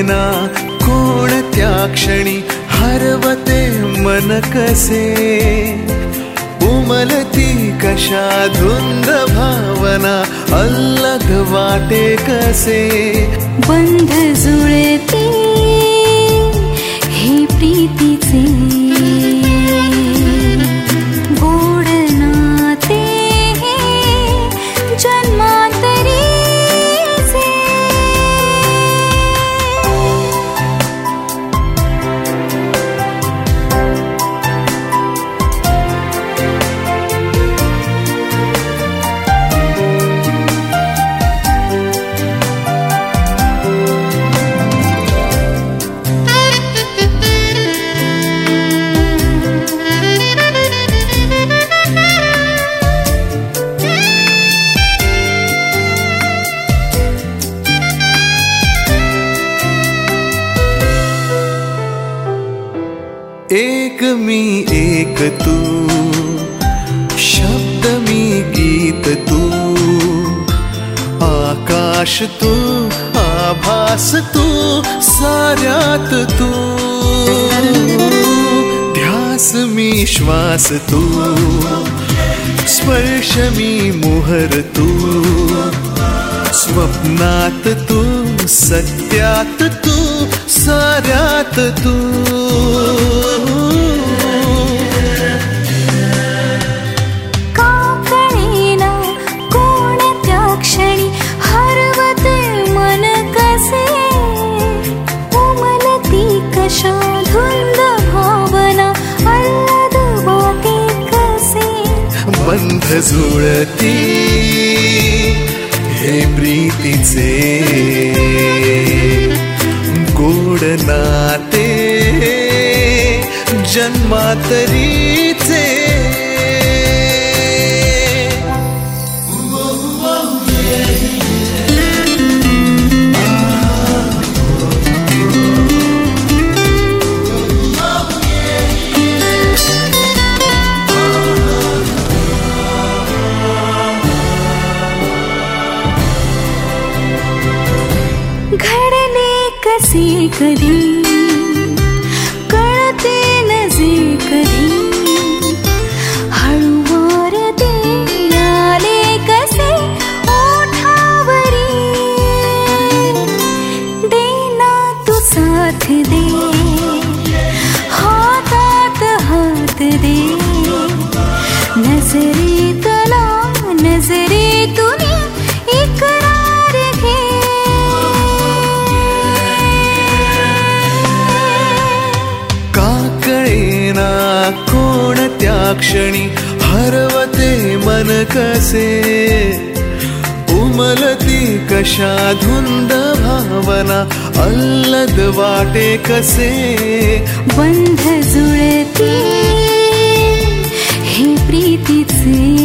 कळेना कोणत्या क्षणी हरवते मन कसे, उमलती कशा धुंद भावना अल्लग वाटे कसे, बंध जुळते हे प्रीतीचे गोड नाते हे जन्मांतरीचे. एक मी एक तू, शब्द मी गीत तू, आकाश तू आभास तू, साऱ्यात तू, ध्यास मी श्वास तू, स्पर्श मी मोहर तू, स्वप्नात तू सत्यात तू, साऱ्यात तू. का कळेना कोणत्या क्षणी हरवते मन कसे, उमलती कशा धुंद भावना अल्लद वाटे कसे, बंध जुळती हे प्रीतीचे गोड नाते जन्मांतरीचे. घडले कसे कधी कळते नजे कधी, हळूवार ते आले कसे ओठावरी, देना तू साथ दे हातात हात दे, नजरेतला नजरेतून इकरार घे. कोणत्या क्षणी हरवते मन कसे, उमलती कशा धुंद भावना अल्लद वाटे कसे, बंध जुळती हे प्रीतीचे